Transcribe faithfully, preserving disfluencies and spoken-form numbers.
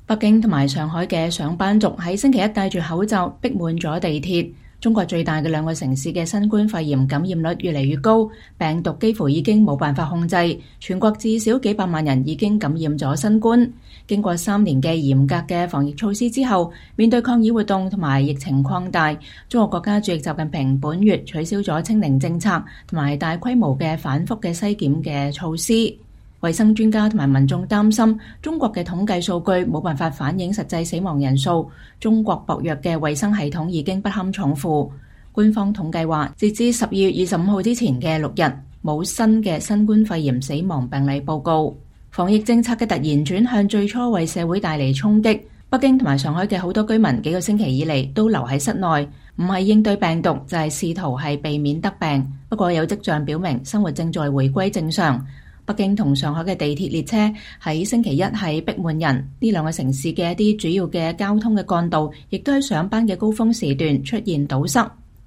北京同埋上海嘅上班族喺星期一戴住口罩逼滿咗地鐵。中國最大嘅兩個城市嘅新冠肺炎感染率越嚟越高，病毒幾乎已經冇辦法控制，全國至少幾百萬人已經感染咗新冠。經過三年嘅嚴格嘅防疫措施之後，面對抗議活動同埋疫情擴大，中國國家主席習近平本月取消咗清零政策同埋大規模嘅反覆嘅篩檢嘅措施。衛生專家同埋民眾擔心，中國嘅統計數據冇辦法反映實際死亡人數，中國薄弱嘅衛生系統已經不堪重負。官方統計話，截至十二月二十五號之前嘅六日，冇新嘅新冠肺炎死亡病例報告。防疫政策嘅突然轉向，最初為社會帶嚟衝擊。北京同埋上海嘅好多居民幾個星期以嚟都留喺室內，唔係應對病毒，就係試圖係避免得病。不過有跡象表明，生活正在回歸正常。北京同上海嘅地鐵列車喺星期一係逼滿人，呢兩個城市嘅一啲主要嘅交通嘅幹道亦都喺上班嘅高峰時段出現堵塞。